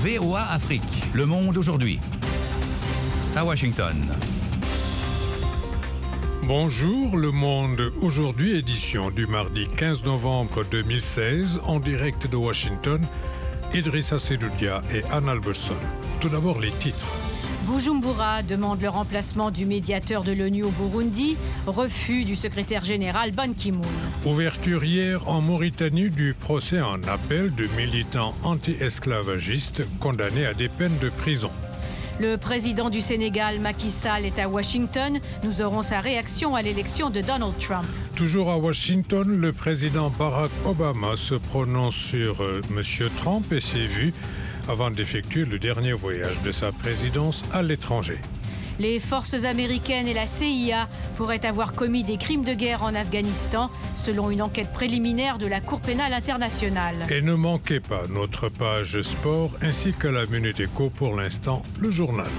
VOA Afrique, Le Monde aujourd'hui. À Washington. Bonjour, Le Monde aujourd'hui, édition du mardi 15 novembre 2016, en direct de Washington. Idrissa Sedoudia et Anne Albertson. Tout d'abord, les titres. Bujumbura demande le remplacement du médiateur de l'ONU au Burundi. Refus du secrétaire général Ban Ki-moon. Ouverture hier en Mauritanie du procès en appel de militants anti-esclavagistes condamnés à des peines de prison. Le président du Sénégal, Macky Sall, est à Washington. Nous aurons sa réaction à l'élection de Donald Trump. Toujours à Washington, le président Barack Obama se prononce sur M. Trump et ses vues avant d'effectuer le dernier voyage de sa présidence à l'étranger. Les forces américaines et la CIA pourraient avoir commis des crimes de guerre en Afghanistan, selon une enquête préliminaire de la Cour pénale internationale. Et ne manquez pas notre page sport ainsi que la Minute Éco pour l'instant, le journal.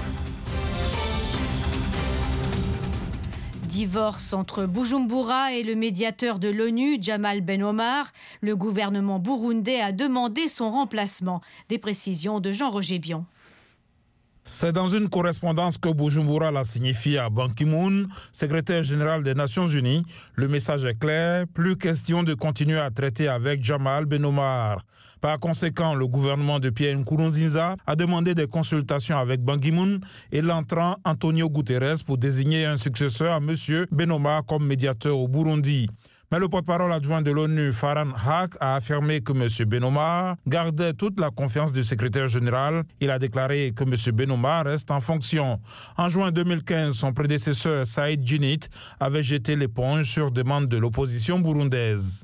Divorce entre Bujumbura et le médiateur de l'ONU, Jamal Ben Omar. Le gouvernement burundais a demandé son remplacement. Des précisions de Jean-Roger Bion. C'est dans une correspondance que Bujumbura l'a signifié à Ban Ki-moon, secrétaire général des Nations Unies. Le message est clair, plus question de continuer à traiter avec Jamal Ben Omar. Par conséquent, le gouvernement de Pierre Nkurunziza a demandé des consultations avec Ban Ki-moon et l'entrant Antonio Guterres pour désigner un successeur à M. Ben Omar comme médiateur au Burundi. Mais le porte-parole adjoint de l'ONU, Farhan Haq, a affirmé que M. Ben Omar gardait toute la confiance du secrétaire général. Il a déclaré que M. Ben Omar reste en fonction. En juin 2015, son prédécesseur, Saïd Djinnit, avait jeté l'éponge sur demande de l'opposition burundaise.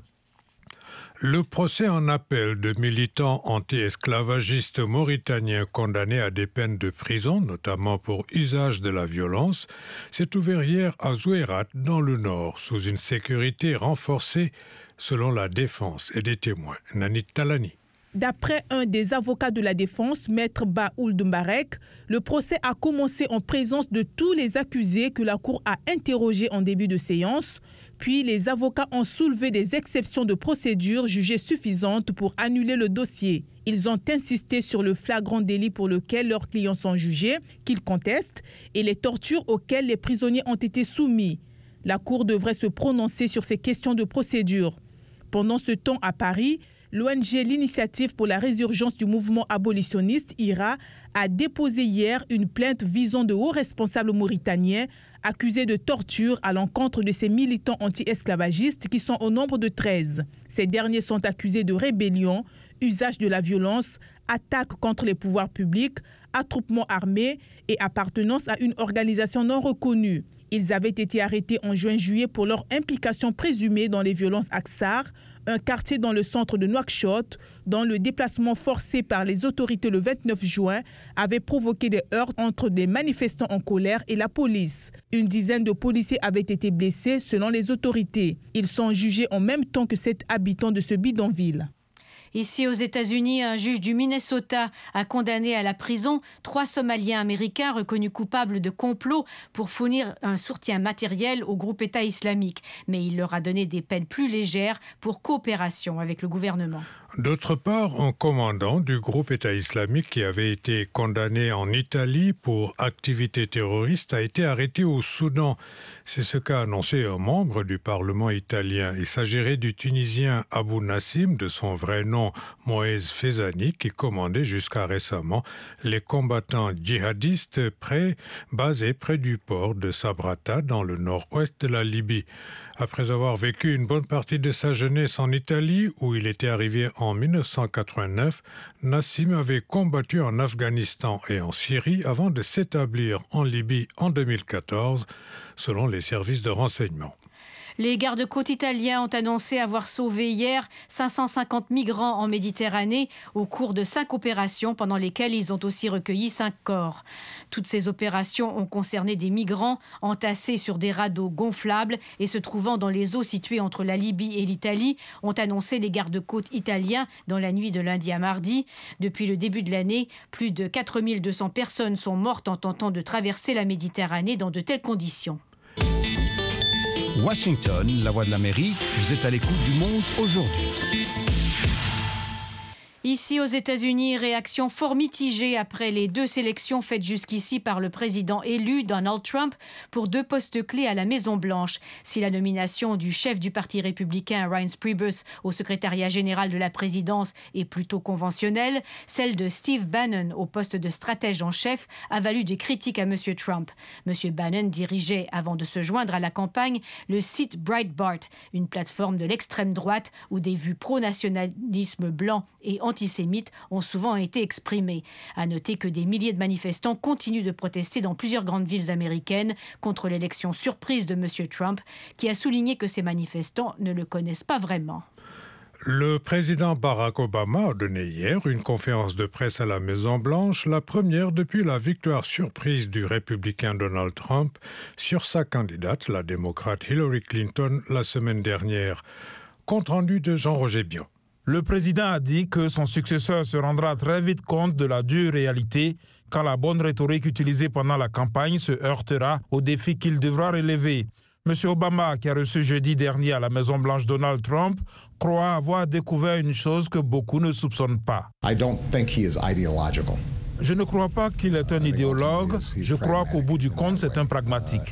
Le procès en appel de militants anti-esclavagistes mauritaniens condamnés à des peines de prison, notamment pour usage de la violence, s'est ouvert hier à Zouérat, dans le Nord, sous une sécurité renforcée, selon la défense et des témoins. Nanit Talani. D'après un des avocats de la défense, Maître Baoul Mbarek, le procès a commencé en présence de tous les accusés que la Cour a interrogés en début de séance. Puis les avocats ont soulevé des exceptions de procédure jugées suffisantes pour annuler le dossier. Ils ont insisté sur le flagrant délit pour lequel leurs clients sont jugés, qu'ils contestent, et les tortures auxquelles les prisonniers ont été soumis. La Cour devrait se prononcer sur ces questions de procédure. Pendant ce temps, à Paris, l'ONG L'Initiative pour la résurgence du mouvement abolitionniste, IRA, a déposé hier une plainte visant de hauts responsables mauritaniens accusés de torture à l'encontre de ces militants anti-esclavagistes qui sont au nombre de 13. Ces derniers sont accusés de rébellion, usage de la violence, attaque contre les pouvoirs publics, attroupement armé et appartenance à une organisation non reconnue. Ils avaient été arrêtés en juin-juillet pour leur implication présumée dans les violences Aksar, un quartier dans le centre de Nouakchott, dont le déplacement forcé par les autorités le 29 juin avait provoqué des heurts entre des manifestants en colère et la police. Une dizaine de policiers avaient été blessés selon les autorités. Ils sont jugés en même temps que 7 habitants de ce bidonville. Ici aux États-Unis, un juge du Minnesota a condamné à la prison 3 Somaliens américains reconnus coupables de complot pour fournir un soutien matériel au groupe État islamique. Mais il leur a donné des peines plus légères pour coopération avec le gouvernement. D'autre part, un commandant du groupe État islamique qui avait été condamné en Italie pour activité terroriste a été arrêté au Soudan. C'est ce qu'a annoncé un membre du Parlement italien. Il s'agirait du Tunisien Abou Nassim, de son vrai nom Moez Fezani, qui commandait jusqu'à récemment les combattants djihadistes basés près du port de Sabrata dans le nord-ouest de la Libye. Après avoir vécu une bonne partie de sa jeunesse en Italie, où il était arrivé en 1989, Nassim avait combattu en Afghanistan et en Syrie avant de s'établir en Libye en 2014, selon les services de renseignement. Les gardes-côtes italiens ont annoncé avoir sauvé hier 550 migrants en Méditerranée au cours de 5 opérations pendant lesquelles ils ont aussi recueilli 5 corps. Toutes ces opérations ont concerné des migrants entassés sur des radeaux gonflables et se trouvant dans les eaux situées entre la Libye et l'Italie, ont annoncé les gardes-côtes italiens dans la nuit de lundi à mardi. Depuis le début de l'année, plus de 4200 personnes sont mortes en tentant de traverser la Méditerranée dans de telles conditions. Washington, la voix de l'Amérique, vous êtes à l'écoute du Monde aujourd'hui. Ici aux États-Unis, réaction fort mitigée après les 2 sélections faites jusqu'ici par le président élu Donald Trump pour 2 postes clés à la Maison-Blanche. Si la nomination du chef du Parti républicain Reince Priebus au secrétariat général de la présidence est plutôt conventionnelle, celle de Steve Bannon au poste de stratège en chef a valu des critiques à M. Trump. M. Bannon dirigeait, avant de se joindre à la campagne, le site Breitbart, une plateforme de l'extrême droite où des vues pro-nationalisme blanc et antisémites ont souvent été exprimées. À noter que des milliers de manifestants continuent de protester dans plusieurs grandes villes américaines contre l'élection surprise de M. Trump, qui a souligné que ces manifestants ne le connaissent pas vraiment. Le président Barack Obama a donné hier une conférence de presse à la Maison-Blanche, la première depuis la victoire surprise du républicain Donald Trump sur sa candidate, la démocrate Hillary Clinton, la semaine dernière. Compte rendu de Jean-Roger Bion. Le président a dit que son successeur se rendra très vite compte de la dure réalité quand la bonne rhétorique utilisée pendant la campagne se heurtera aux défis qu'il devra relever. M. Obama, qui a reçu jeudi dernier à la Maison-Blanche Donald Trump, croit avoir découvert une chose que beaucoup ne soupçonnent pas. Je ne crois pas qu'il est un idéologue, je crois qu'au bout du compte, c'est un pragmatique.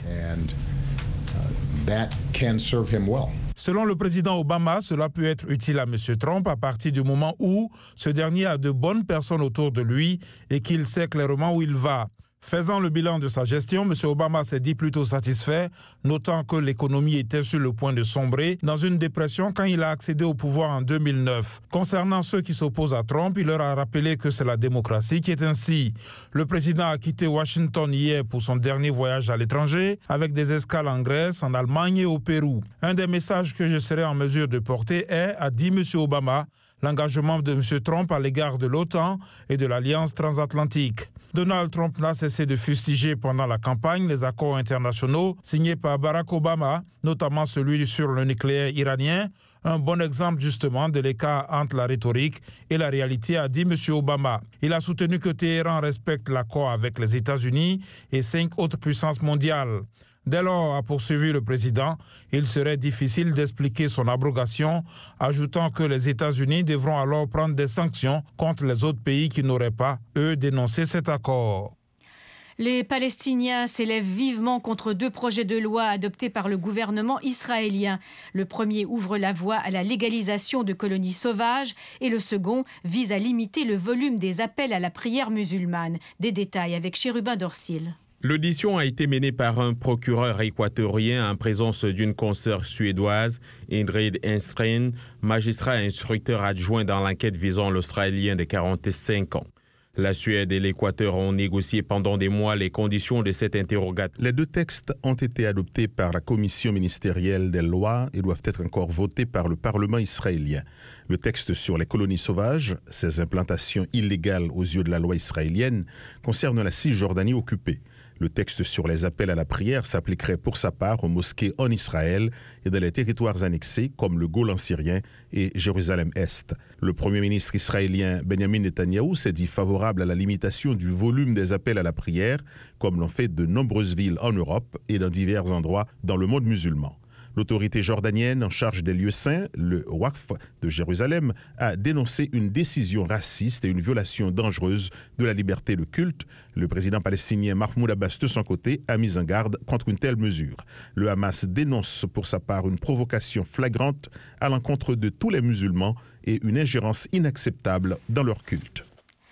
Selon le président Obama, cela peut être utile à M. Trump à partir du moment où ce dernier a de bonnes personnes autour de lui et qu'il sait clairement où il va. Faisant le bilan de sa gestion, M. Obama s'est dit plutôt satisfait, notant que l'économie était sur le point de sombrer dans une dépression quand il a accédé au pouvoir en 2009. Concernant ceux qui s'opposent à Trump, il leur a rappelé que c'est la démocratie qui est ainsi. Le président a quitté Washington hier pour son dernier voyage à l'étranger, avec des escales en Grèce, en Allemagne et au Pérou. Un des messages que je serai en mesure de porter est, a dit M. Obama, l'engagement de M. Trump à l'égard de l'OTAN et de l'Alliance transatlantique. Donald Trump n'a cessé de fustiger pendant la campagne les accords internationaux signés par Barack Obama, notamment celui sur le nucléaire iranien, un bon exemple justement de l'écart entre la rhétorique et la réalité, a dit M. Obama. Il a soutenu que Téhéran respecte l'accord avec les États-Unis et 5 autres puissances mondiales. Dès lors, a poursuivi le président, il serait difficile d'expliquer son abrogation, ajoutant que les États-Unis devront alors prendre des sanctions contre les autres pays qui n'auraient pas, eux, dénoncé cet accord. Les Palestiniens s'élèvent vivement contre 2 projets de loi adoptés par le gouvernement israélien. Le premier ouvre la voie à la légalisation de colonies sauvages et le second vise à limiter le volume des appels à la prière musulmane. Des détails avec Chérubin Dorsil. L'audition a été menée par un procureur équatorien en présence d'une consoeur suédoise, Ingrid Enström, magistrat instructeur adjoint dans l'enquête visant l'Australien de 45 ans. La Suède et l'Équateur ont négocié pendant des mois les conditions de cet interrogatoire. Les 2 textes ont été adoptés par la commission ministérielle des lois et doivent être encore votés par le Parlement israélien. Le texte sur les colonies sauvages, ces implantations illégales aux yeux de la loi israélienne, concerne la Cisjordanie occupée. Le texte sur les appels à la prière s'appliquerait pour sa part aux mosquées en Israël et dans les territoires annexés comme le Golan syrien et Jérusalem-Est. Le Premier ministre israélien Benjamin Netanyahou s'est dit favorable à la limitation du volume des appels à la prière, comme l'ont fait de nombreuses villes en Europe et dans divers endroits dans le monde musulman. L'autorité jordanienne en charge des lieux saints, le Waqf de Jérusalem, a dénoncé une décision raciste et une violation dangereuse de la liberté de culte. Le président palestinien Mahmoud Abbas, de son côté, a mis en garde contre une telle mesure. Le Hamas dénonce pour sa part une provocation flagrante à l'encontre de tous les musulmans et une ingérence inacceptable dans leur culte.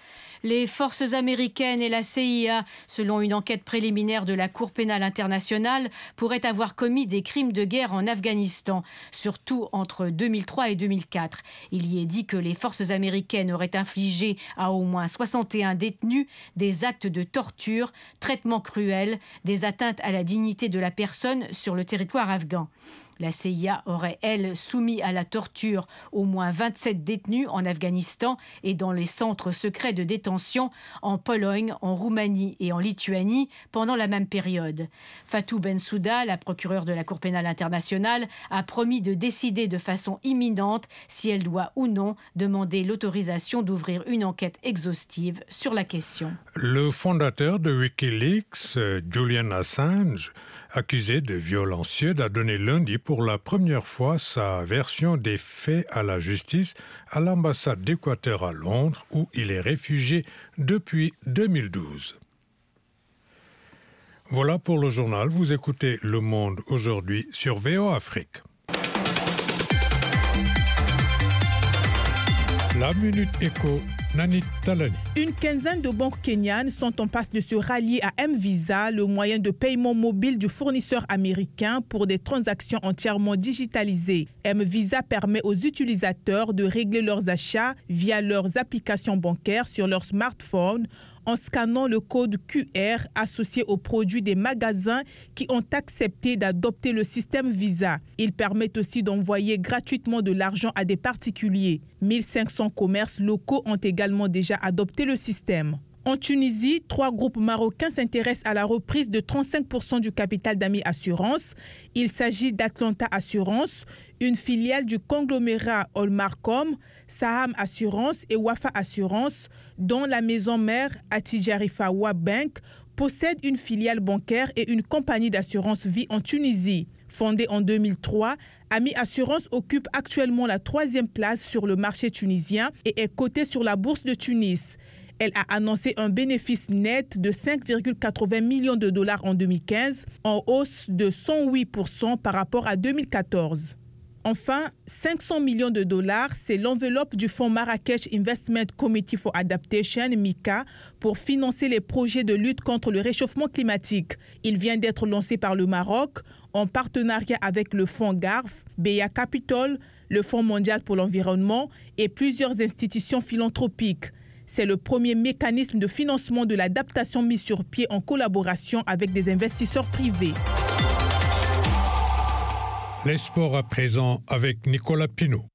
Les forces américaines et la CIA, selon une enquête préliminaire de la Cour pénale internationale, pourraient avoir commis des crimes de guerre en Afghanistan, surtout entre 2003 et 2004. Il y est dit que les forces américaines auraient infligé à au moins 61 détenus des actes de torture, traitements cruels, des atteintes à la dignité de la personne sur le territoire afghan. La CIA aurait, elle, soumis à la torture au moins 27 détenus en Afghanistan et dans les centres secrets de détention en Pologne, en Roumanie et en Lituanie pendant la même période. Fatou Bensouda, la procureure de la Cour pénale internationale, a promis de décider de façon imminente si elle doit ou non demander l'autorisation d'ouvrir une enquête exhaustive sur la question. Le fondateur de Wikileaks, Julian Assange, accusé de viol en Suède, a donné lundi pour la première fois sa version des faits à la justice à l'ambassade d'Équateur à Londres, où il est réfugié depuis 2012. Voilà pour le journal. Vous écoutez Le Monde aujourd'hui sur VOA Afrique. La Minute Éco, Nani Talani. Une quinzaine de banques kenyanes sont en passe de se rallier à M-Visa, le moyen de paiement mobile du fournisseur américain pour des transactions entièrement digitalisées. M-Visa permet aux utilisateurs de régler leurs achats via leurs applications bancaires sur leur smartphone en scannant le code QR associé aux produits des magasins qui ont accepté d'adopter le système Visa. Il permet aussi d'envoyer gratuitement de l'argent à des particuliers. 1500 commerces locaux ont également déjà adopté le système. En Tunisie, 3 groupes marocains s'intéressent à la reprise de 35% du capital d'Ami Assurance. Il s'agit d'Atlanta Assurance, une filiale du conglomérat Olmarcom, Saham Assurance et Wafa Assurance, dont la maison mère Attijarifa Bank possède une filiale bancaire et une compagnie d'assurance vie en Tunisie. Fondée en 2003, Ami Assurance occupe actuellement la 3e place sur le marché tunisien et est cotée sur la bourse de Tunis. Elle a annoncé un bénéfice net de 5,80 millions de dollars en 2015, en hausse de 108% par rapport à 2014. Enfin, 500 millions de dollars, c'est l'enveloppe du fonds Marrakech Investment Committee for Adaptation, MICA, pour financer les projets de lutte contre le réchauffement climatique. Il vient d'être lancé par le Maroc en partenariat avec le fonds GARF, BEA Capital, le Fonds mondial pour l'environnement et plusieurs institutions philanthropiques. C'est le premier mécanisme de financement de l'adaptation mis sur pied en collaboration avec des investisseurs privés. Les sports à présent avec Nicolas Pinault.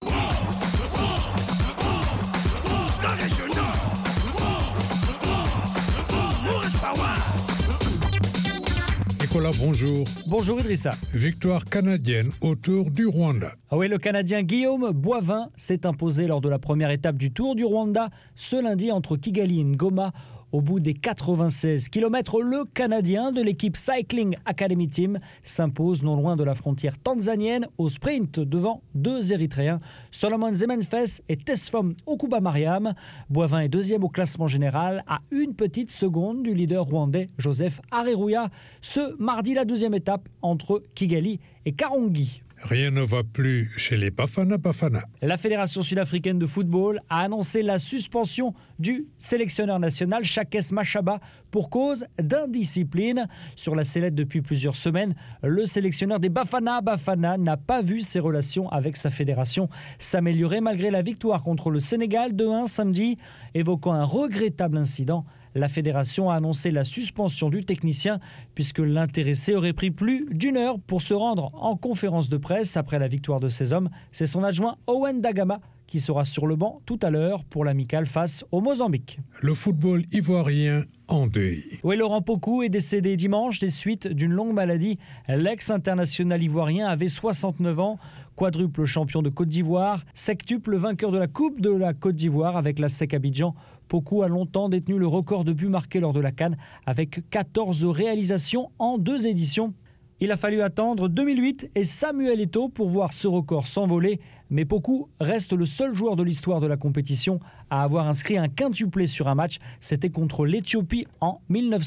Nicolas, bonjour. Bonjour Idrissa. Victoire canadienne au Tour du Rwanda. Ah oui, le Canadien Guillaume Boivin s'est imposé lors de la première étape du Tour du Rwanda ce lundi entre Kigali et Ngoma. Au bout des 96 km, le Canadien de l'équipe Cycling Academy Team s'impose non loin de la frontière tanzanienne au sprint devant 2 Érythréens, Solomon Zemenfes et Tesfom Okuba-Mariam. Boivin est 2e au classement général à 1 petite seconde du leader rwandais Joseph Areruya. Ce mardi, la 2e étape entre Kigali et Karongi. Rien ne va plus chez les Bafana. La Fédération sud-africaine de football a annoncé la suspension du sélectionneur national Shakes Mashaba pour cause d'indiscipline. Sur la sellette depuis plusieurs semaines, le sélectionneur des Bafana n'a pas vu ses relations avec sa fédération s'améliorer malgré la victoire contre le Sénégal 2-1 samedi. Évoquant un regrettable incident, la fédération a annoncé la suspension du technicien puisque l'intéressé aurait pris plus d'1 heure pour se rendre en conférence de presse après la victoire de ses hommes. C'est son adjoint Owen Dagama qui sera sur le banc tout à l'heure pour l'amicale face au Mozambique. Le football ivoirien en deuil. Oui, Laurent Pokou est décédé dimanche des suites d'une longue maladie. L'ex-international ivoirien avait 69 ans. Quadruple champion de Côte d'Ivoire, sectuple vainqueur de la Coupe de la Côte d'Ivoire avec la SEC Abidjan. Pokou a longtemps détenu le record de buts marqués lors de la CAN avec 14 réalisations en 2 éditions. Il a fallu attendre 2008 et Samuel Eto'o pour voir ce record s'envoler. Mais Pokou reste le seul joueur de l'histoire de la compétition à avoir inscrit un quintuplé sur un match. C'était contre l'Éthiopie en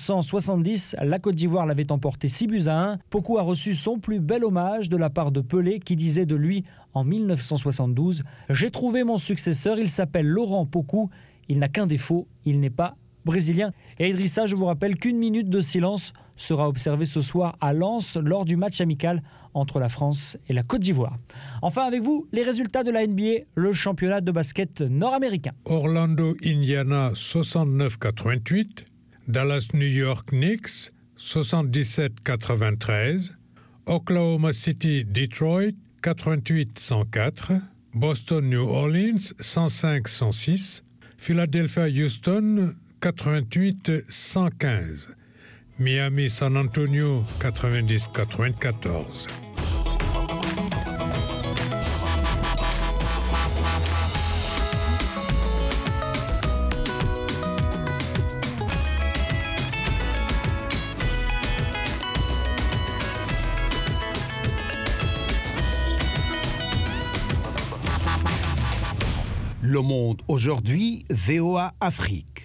1970. La Côte d'Ivoire l'avait emporté 6-1. Pokou a reçu son plus bel hommage de la part de Pelé qui disait de lui en 1972 « J'ai trouvé mon successeur, il s'appelle Laurent Pokou. Il n'a qu'un défaut, il n'est pas brésilien. » Et Idrissa, je vous rappelle qu'1 minute de silence sera observée ce soir à Lens lors du match amical entre la France et la Côte d'Ivoire. Enfin avec vous, les résultats de la NBA, le championnat de basket nord-américain. Orlando, Indiana, 69-88. Dallas, New York, Knicks, 77-93. Oklahoma City, Detroit, 88-104. Boston, New Orleans, 105-106. Philadelphia, Houston, 88-115. Miami, San Antonio, 90-94. Le Monde aujourd'hui, VOA Afrique.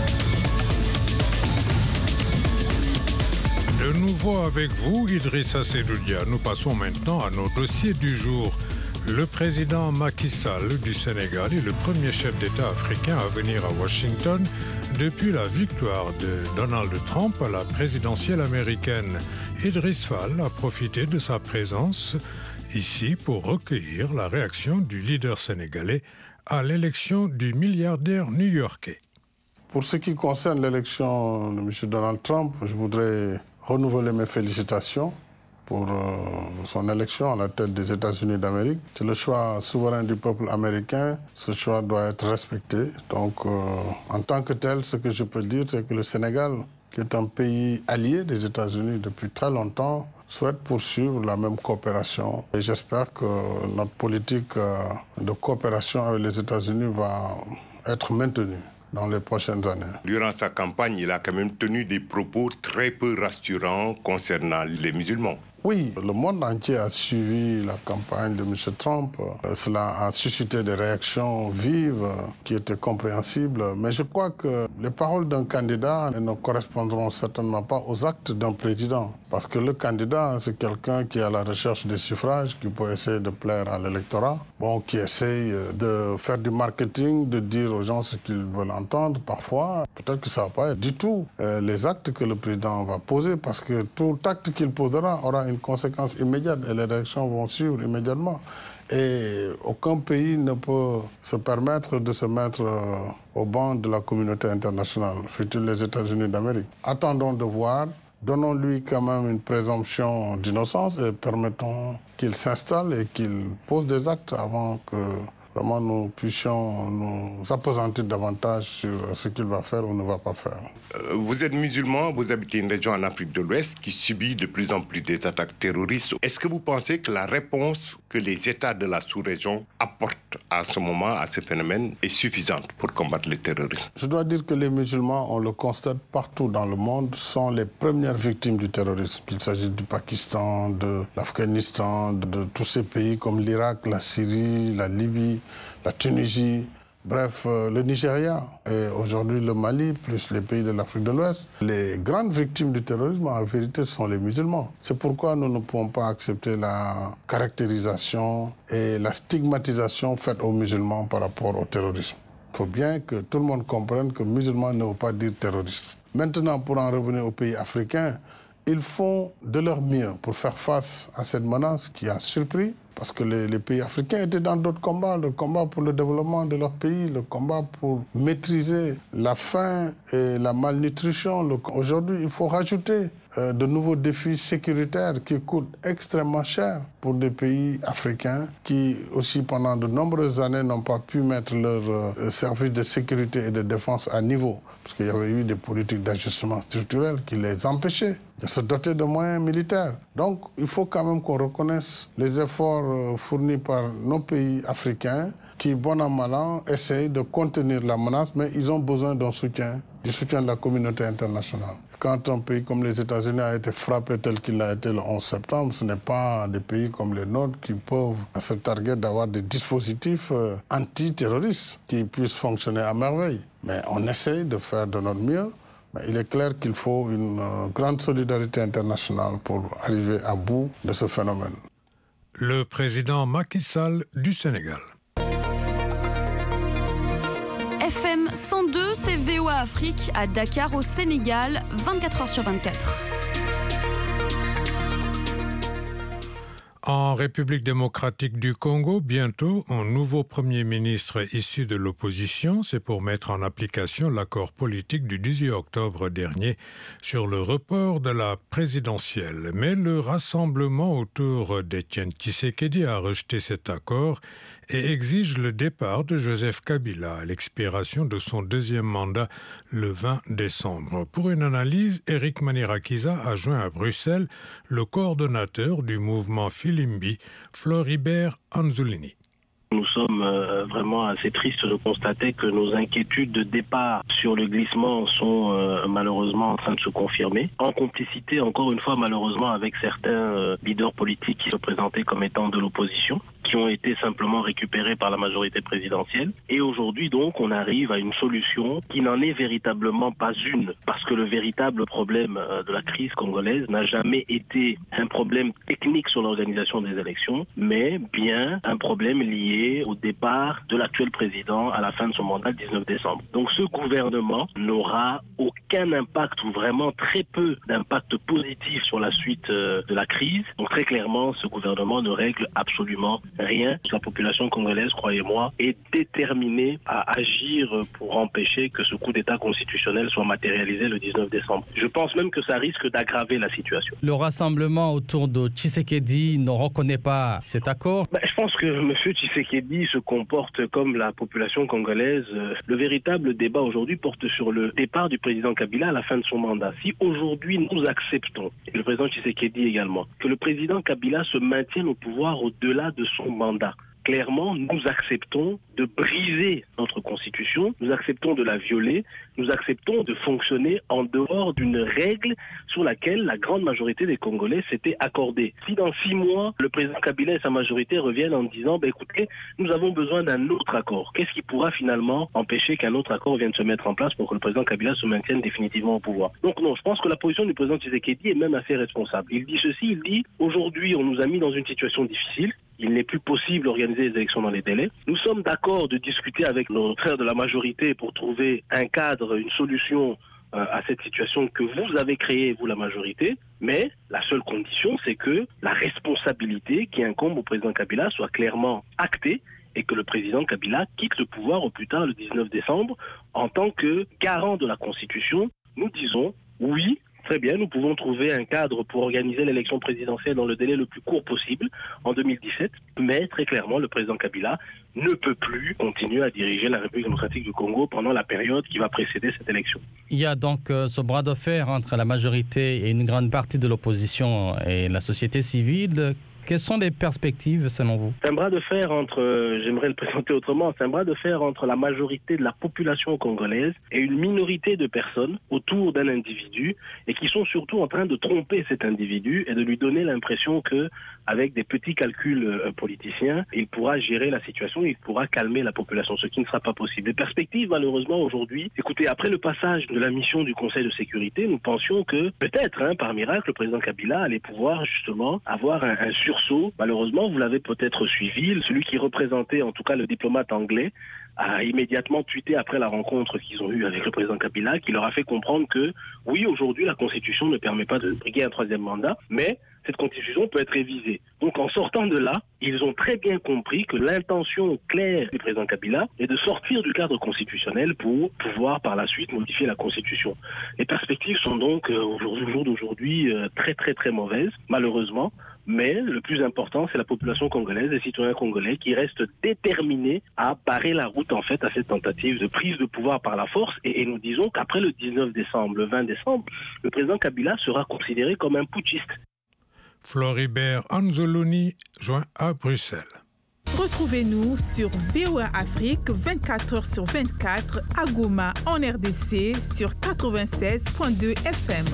De nouveau avec vous, Idrissa Seloudia. Nous passons maintenant à nos dossiers du jour. Le président Macky Sall du Sénégal est le premier chef d'État africain à venir à Washington depuis la victoire de Donald Trump à la présidentielle américaine. Idriss Fall a profité de sa présence ici pour recueillir la réaction du leader sénégalais à l'élection du milliardaire new-yorkais. Pour ce qui concerne l'élection de M. Donald Trump, je voudrais renouveler mes félicitations pour son élection à la tête des États-Unis d'Amérique. C'est le choix souverain du peuple américain. Ce choix doit être respecté. Donc, en tant que tel, ce que je peux dire, c'est que le Sénégal, qui est un pays allié des États-Unis depuis très longtemps, souhaite poursuivre la même coopération. Et j'espère que notre politique de coopération avec les États-Unis va être maintenue dans les prochaines années. Durant sa campagne, il a quand même tenu des propos très peu rassurants concernant les musulmans. Oui, le monde entier a suivi la campagne de M. Trump. Cela a suscité des réactions vives qui étaient compréhensibles. Mais je crois que les paroles d'un candidat ne correspondront certainement pas aux actes d'un président. Parce que le candidat, c'est quelqu'un qui est à la recherche des suffrages, qui peut essayer de plaire à l'électorat, qui essaye de faire du marketing, de dire aux gens ce qu'ils veulent entendre. Parfois, peut-être que ça ne va pas être du tout les actes que le président va poser, parce que tout acte qu'il posera aura une conséquence immédiate et les réactions vont suivre immédiatement. Et aucun pays ne peut se permettre de se mettre au banc de la communauté internationale, fut-il les États-Unis d'Amérique. Attendons de voir, donnons-lui quand même une présomption d'innocence et permettons qu'il s'installe et qu'il pose des actes avant que vraiment nous puissions nous appesantir davantage sur ce qu'il va faire ou ne va pas faire. Vous êtes musulman, vous habitez une région en Afrique de l'Ouest qui subit de plus en plus des attaques terroristes. Est-ce que vous pensez que la réponse que les États de la sous-région apportent à ce moment, à ce phénomène, est suffisante pour combattre le terrorisme? Je dois dire que les musulmans, on le constate partout dans le monde, sont les premières victimes du terrorisme. Qu'il s'agisse du Pakistan, de l'Afghanistan, de tous ces pays comme l'Irak, la Syrie, la Libye, la Tunisie, bref, le Nigeria et aujourd'hui le Mali, plus les pays de l'Afrique de l'Ouest. Les grandes victimes du terrorisme, en vérité, sont les musulmans. C'est pourquoi nous ne pouvons pas accepter la caractérisation et la stigmatisation faite aux musulmans par rapport au terrorisme. Il faut bien que tout le monde comprenne que musulman ne veut pas dire terroriste. Maintenant, pour en revenir aux pays africains, ils font de leur mieux pour faire face à cette menace qui a surpris. Parce que les pays africains étaient dans d'autres combats, le combat pour le développement de leur pays, le combat pour maîtriser la faim et la malnutrition. Aujourd'hui, il faut rajouter de nouveaux défis sécuritaires qui coûtent extrêmement cher pour des pays africains qui aussi pendant de nombreuses années n'ont pas pu mettre leurs services de sécurité et de défense à niveau. Parce qu'il y avait eu des politiques d'ajustement structurel qui les empêchaient de se doter de moyens militaires. Donc il faut quand même qu'on reconnaisse les efforts fournis par nos pays africains qui, bon an, mal an, essayent de contenir la menace, mais ils ont besoin d'un soutien, du soutien de la communauté internationale. Quand un pays comme les États-Unis a été frappé tel qu'il l'a été le 11 septembre, ce n'est pas des pays comme les nôtres qui peuvent se targuer d'avoir des dispositifs antiterroristes qui puissent fonctionner à merveille. Mais on essaye de faire de notre mieux. Mais il est clair qu'il faut une grande solidarité internationale pour arriver à bout de ce phénomène. Le président Macky Sall du Sénégal. FM 102, c'est VOA Afrique à Dakar au Sénégal, 24 heures sur 24. En République démocratique du Congo, bientôt, un nouveau Premier ministre issu de l'opposition, c'est pour mettre en application l'accord politique du 18 octobre dernier sur le report de la présidentielle. Mais le rassemblement autour d'Étienne Tshisekedi a rejeté cet accord et exige le départ de Joseph Kabila à l'expiration de son deuxième mandat le 20 décembre. Pour une analyse, Eric Manirakiza a joint à Bruxelles le coordonnateur du mouvement Filimbi, Floribert Anzulini. Nous sommes vraiment assez tristes de constater que nos inquiétudes de départ sur le glissement sont malheureusement en train de se confirmer. En complicité, encore une fois, malheureusement, avec certains leaders politiques qui se présentaient comme étant de l'opposition, qui qui ont été simplement récupérés par la majorité présidentielle. Et aujourd'hui, donc, on arrive à une solution qui n'en est véritablement pas une, parce que le véritable problème de la crise congolaise n'a jamais été un problème technique sur l'organisation des élections, mais bien un problème lié au départ de l'actuel président à la fin de son mandat le 19 décembre. Donc ce gouvernement n'aura aucun impact, ou vraiment très peu d'impact positif sur la suite de la crise. Donc très clairement, ce gouvernement ne règle absolument rien. La population congolaise, croyez-moi, est déterminée à agir pour empêcher que ce coup d'État constitutionnel soit matérialisé le 19 décembre. Je pense même que ça risque d'aggraver la situation. Le rassemblement autour de Tshisekedi ne reconnaît pas cet accord? Je pense que M. Tshisekedi se comporte comme la population congolaise. Le véritable débat aujourd'hui porte sur le départ du président Kabila à la fin de son mandat. Si aujourd'hui nous acceptons, et le président Tshisekedi également, que le président Kabila se maintienne au pouvoir au-delà de son mandat, clairement, nous acceptons de briser notre constitution, nous acceptons de la violer, nous acceptons de fonctionner en dehors d'une règle sur laquelle la grande majorité des Congolais s'étaient accordés. Si dans 6 mois, le président Kabila et sa majorité reviennent en disant écoutez, nous avons besoin d'un autre accord, qu'est-ce qui pourra finalement empêcher qu'un autre accord vienne se mettre en place pour que le président Kabila se maintienne définitivement au pouvoir? Donc non, je pense que la position du président Tshisekedi est même assez responsable. Il dit ceci, il dit aujourd'hui on nous a mis dans une situation difficile, il n'est plus possible d'organiser les élections dans les délais. Nous sommes d'accord de discuter avec nos frères de la majorité pour trouver un cadre, une solution à cette situation que vous avez créée, vous la majorité, mais la seule condition, c'est que la responsabilité qui incombe au président Kabila soit clairement actée et que le président Kabila quitte le pouvoir au plus tard le 19 décembre. En tant que garant de la Constitution, nous disons oui, très bien, nous pouvons trouver un cadre pour organiser l'élection présidentielle dans le délai le plus court possible, en 2017, mais très clairement, le président Kabila ne peut plus continuer à diriger la République démocratique du Congo pendant la période qui va précéder cette élection. Il y a donc ce bras de fer entre la majorité et une grande partie de l'opposition et la société civile. Quelles sont les perspectives selon vous? C'est un bras de fer entre, j'aimerais le présenter autrement, c'est un bras de fer entre la majorité de la population congolaise et une minorité de personnes autour d'un individu et qui sont surtout en train de tromper cet individu et de lui donner l'impression que, avec des petits calculs politiciens, il pourra gérer la situation, il pourra calmer la population, ce qui ne sera pas possible. Les perspectives, malheureusement, aujourd'hui, écoutez, après le passage de la mission du Conseil de sécurité, nous pensions que, peut-être, par miracle, le président Kabila allait pouvoir, justement, avoir un sursaut. Malheureusement, vous l'avez peut-être suivi, celui qui représentait, en tout cas, le diplomate anglais, a immédiatement tweeté après la rencontre qu'ils ont eue avec le président Kabila, qui leur a fait comprendre que, oui, aujourd'hui, la Constitution ne permet pas de briguer un 3e mandat, mais cette Constitution peut être révisée. Donc, en sortant de là, ils ont très bien compris que l'intention claire du président Kabila est de sortir du cadre constitutionnel pour pouvoir, par la suite, modifier la Constitution. Les perspectives sont donc, au jour d'aujourd'hui, très, très, très mauvaises, malheureusement. Mais le plus important, c'est la population congolaise, les citoyens congolais qui restent déterminés à barrer la route, en fait, à cette tentative de prise de pouvoir par la force. Et nous disons qu'après le 19 décembre, le 20 décembre, le président Kabila sera considéré comme un putschiste. Floribert Anzoloni, joint à Bruxelles. Retrouvez-nous sur VOA Afrique 24h/24 à Goma en RDC sur 96.2 FM.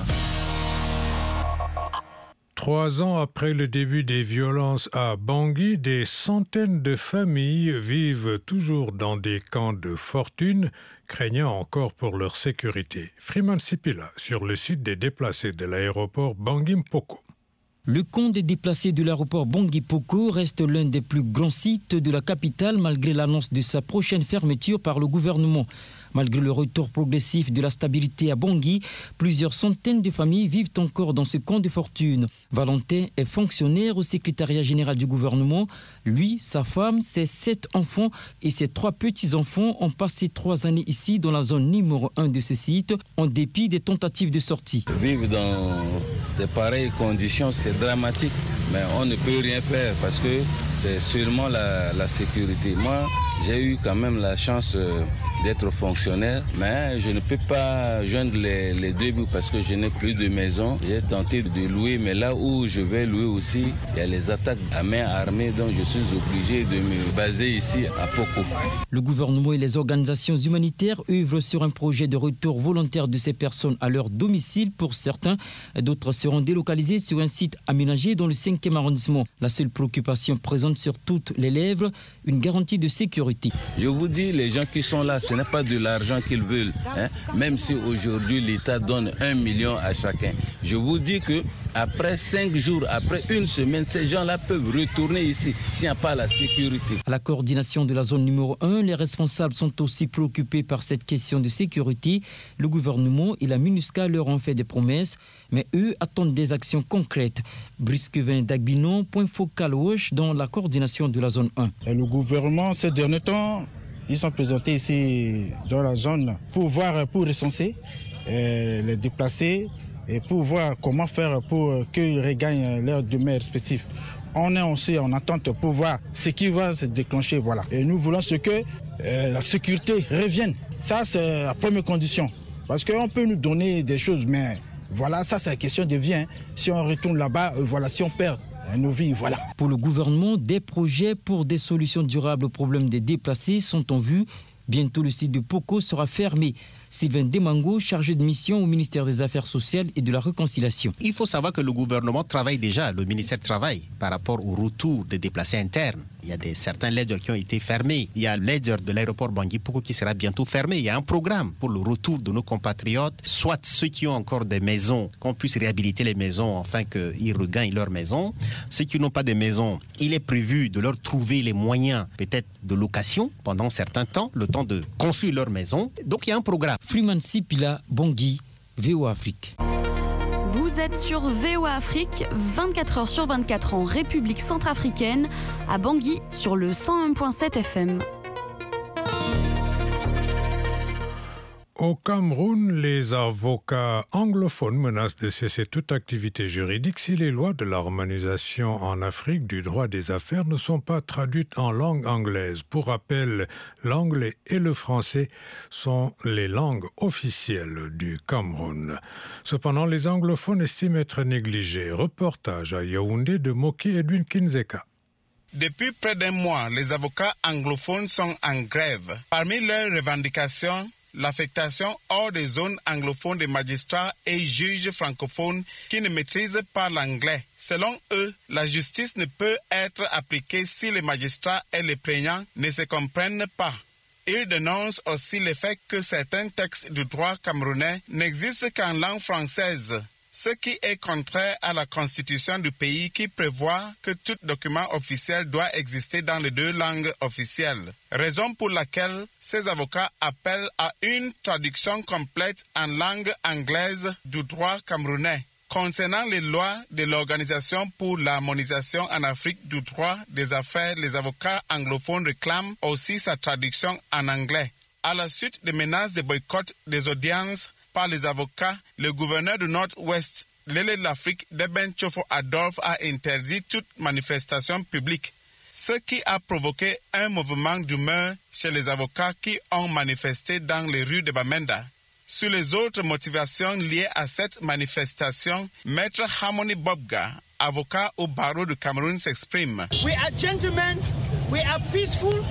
3 ans après le début des violences à Bangui, des centaines de familles vivent toujours dans des camps de fortune, craignant encore pour leur sécurité. Freeman Sipila sur le site des déplacés de l'aéroport Bangui-Mpoko. Le camp des déplacés de l'aéroport Bangui-Mpoko reste l'un des plus grands sites de la capitale malgré l'annonce de sa prochaine fermeture par le gouvernement. Malgré le retour progressif de la stabilité à Bangui, plusieurs centaines de familles vivent encore dans ce camp de fortune. Valentin est fonctionnaire au secrétariat général du gouvernement. Lui, sa femme, ses 7 enfants et ses 3 petits-enfants ont passé 3 années ici dans la zone numéro 1 de ce site, en dépit des tentatives de sortie. Vivre dans de pareilles conditions, c'est dramatique, mais on ne peut rien faire parce que c'est sûrement la sécurité. Moi, j'ai eu quand même la chance d'être fonctionnaire, mais je ne peux pas joindre les deux bouts parce que je n'ai plus de maison. J'ai tenté de louer, mais là où je vais louer aussi, il y a les attaques à main armée, donc je suis obligé de me baser ici à Poko. Le gouvernement et les organisations humanitaires œuvrent sur un projet de retour volontaire de ces personnes à leur domicile pour certains. D'autres seront délocalisés sur un site aménagé dans le 5e arrondissement. La seule préoccupation présente sur toutes les lèvres, une garantie de sécurité. Je vous dis, les gens qui sont là, ce n'est pas de l'argent qu'ils veulent. Même si aujourd'hui l'État donne 1 million à chacun. Je vous dis qu'après 5 jours, après une semaine, ces gens-là peuvent retourner ici s'il n'y a pas la sécurité. À la coordination de la zone numéro 1, les responsables sont aussi préoccupés par cette question de sécurité. Le gouvernement et la MINUSCA leur ont fait des promesses, mais eux attendent des actions concrètes. Brisquevin d'Agbinon, point focal Wash dans la coordination de la zone 1. Et le gouvernement, ces derniers temps, ils sont présentés ici dans la zone pour recenser les déplacés et pour voir comment faire pour qu'ils regagnent leur demeure respective. On est aussi en attente pour voir ce qui va se déclencher. Voilà. Et nous voulons que la sécurité revienne. Ça, c'est la première condition. Parce qu'on peut nous donner des choses, mais voilà, ça, c'est la question de vie. Si on retourne là-bas, voilà, si on perd nos vies, voilà. Pour le gouvernement, des projets pour des solutions durables au problème des déplacés sont en vue. Bientôt, le site de Poko sera fermé. Sylvain Demango, chargé de mission au ministère des Affaires sociales et de la Réconciliation. Il faut savoir que le gouvernement travaille déjà, le ministère travaille par rapport au retour des déplacés internes. Il y a certains ledgers qui ont été fermés. Il y a le ledger de l'aéroport Bangui Poko qui sera bientôt fermé. Il y a un programme pour le retour de nos compatriotes, soit ceux qui ont encore des maisons, qu'on puisse réhabiliter les maisons afin qu'ils regagnent leur maison. Ceux qui n'ont pas de maison, il est prévu de leur trouver les moyens peut-être de location pendant un certain temps, le temps de construire leur maison. Donc il y a un programme. Freeman Sipila, Bangui, VOA Afrique. Vous êtes sur VOA Afrique, 24 h sur 24 en République centrafricaine, à Bangui sur le 101.7 FM. Au Cameroun, les avocats anglophones menacent de cesser toute activité juridique si les lois de l'harmonisation en Afrique du droit des affaires ne sont pas traduites en langue anglaise. Pour rappel, l'anglais et le français sont les langues officielles du Cameroun. Cependant, les anglophones estiment être négligés. Reportage à Yaoundé de Moki Edwin Kinzeka. Depuis près d'un mois, les avocats anglophones sont en grève. Parmi leurs revendications, l'affectation hors des zones anglophones des magistrats et juges francophones qui ne maîtrisent pas l'anglais. Selon eux, la justice ne peut être appliquée si les magistrats et les plaignants ne se comprennent pas. Ils dénoncent aussi le fait que certains textes du droit camerounais n'existent qu'en langue française, ce qui est contraire à la constitution du pays qui prévoit que tout document officiel doit exister dans les 2 langues officielles. Raison pour laquelle ces avocats appellent à une traduction complète en langue anglaise du droit camerounais. Concernant les lois de l'Organisation pour l'harmonisation en Afrique du droit des affaires, les avocats anglophones réclament aussi sa traduction en anglais. À la suite des menaces de boycott des audiences par les avocats, le gouverneur du Nord-Ouest, l'élé de l'Afrique, Deben Chofo Adolphe, a interdit toute manifestation publique, ce qui a provoqué un mouvement d'humeur chez les avocats qui ont manifesté dans les rues de Bamenda. Sur les autres motivations liées à cette manifestation, Maître Harmony Bobga, avocat au barreau du Cameroun, s'exprime. We are gentlemen, we are peaceful.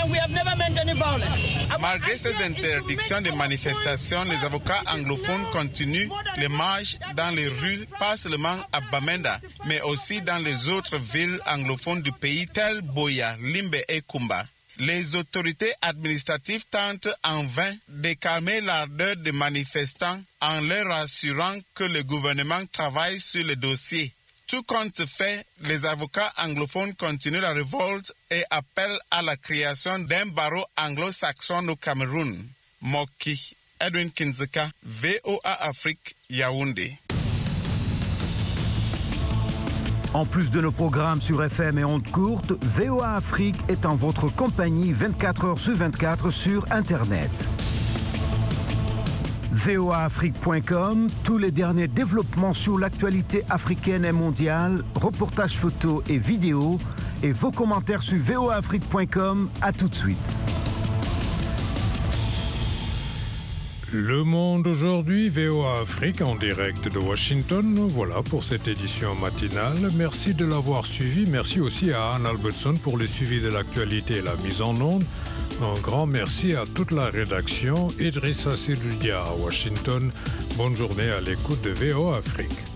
Malgré ces interdictions de manifestations, les avocats anglophones continuent les marches dans les rues, pas seulement à Bamenda, mais aussi dans les autres villes anglophones du pays telles Boya, Limbe et Kumba. Les autorités administratives tentent en vain de calmer l'ardeur des manifestants en leur assurant que le gouvernement travaille sur le dossier. Tout compte fait, les avocats anglophones continuent la révolte et appellent à la création d'un barreau anglo-saxon au Cameroun. Moki, Edwin Kinzeka, VOA Afrique, Yaoundé. En plus de nos programmes sur FM et ondes courtes, VOA Afrique est en votre compagnie 24 h sur 24 sur Internet. voaafrique.com, tous les derniers développements sur l'actualité africaine et mondiale, reportages photos et vidéos, et vos commentaires sur voaafrique.com. À tout de suite. Le Monde aujourd'hui, VOA Afrique en direct de Washington. Voilà pour cette édition matinale. Merci de l'avoir suivi. Merci aussi à Anne Albertson pour le suivi de l'actualité et la mise en onde. Un grand merci à toute la rédaction. Idrissa Seloudia à Washington. Bonne journée à l'écoute de VOA Afrique.